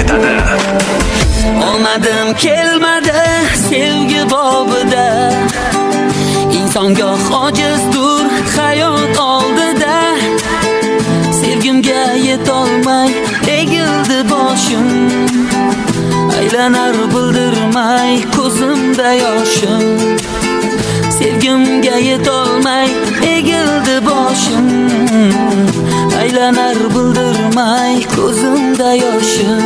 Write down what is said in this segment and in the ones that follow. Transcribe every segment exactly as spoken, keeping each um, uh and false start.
etadi. Olmadim kelmadi sevgi bobida, inson goh ojizdur hayot oldida. Sevgimga yetolmay egildi boshim, aylanar bildirmay ko'zimda yoshim. Sevgimga yetolmay egildi boshim, aylanar bildirmay ko'zimda yoshim.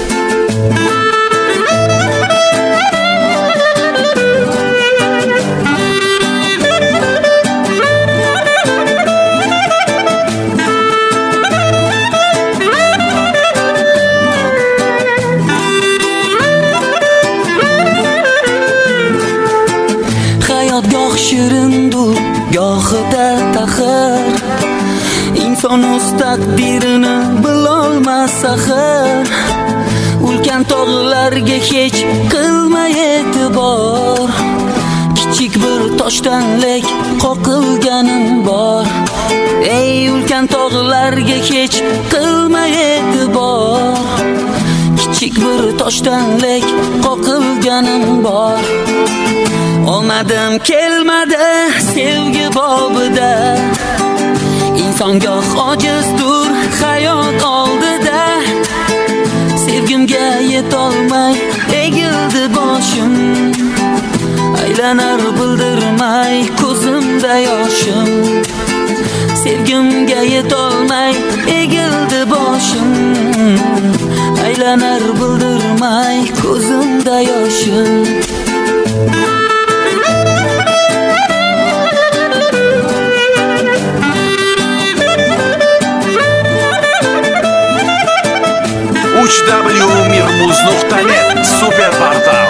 Goh shirindur, gohida taxir, inson o'z taqdirini bilolmas axir. Ulkan tog'larga hech qilmay e'tibor, kichik bir toshdan lek qoqilganim bor. Ey ulkan tog'larga hech qilmay e'tibor, kichik bir toshdan lek qoqilganim bor. Olmadim kelmadi sevgi bobida, inson goh ojizdur hayot oldida. Sevgimga yetolmay egildi boshim, aylanar bildirmay ko'zimda yoshim. Sevgimga yetolmay egildi boshim, aylanar bildirmay ko'zimda yoshim. uch w mirmuz nuqta net super portal.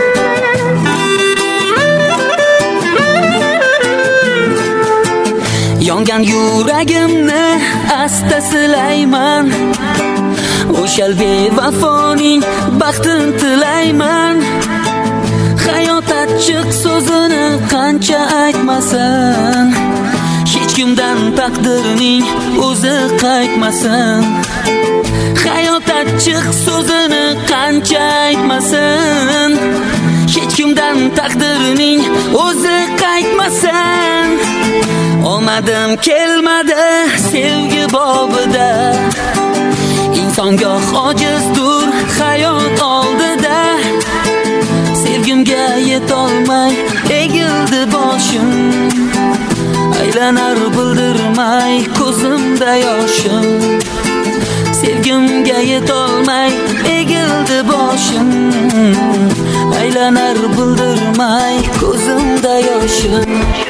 Yongan yuragimni asta silayman, o'shal bevafoning baxtini tilayman. Hayot achchiq so'zini qancha aytmasin, hech kimdan taqdirning o'zi qaytmasin. Hayot achchiq so'zini qancha aytmasin, hech kimdan taqdirning o'zi qaytmasin. Olmadim kelmadi sevgi bobida, inson goh ojizdur hayot oldida. Sevgimga yetolmay egildi boshim, aylanar bildirmay ko'zimda yoshim. Sevgimga yetolmay egildi boshim, aylanar bildirmay ko'zimda yoshim.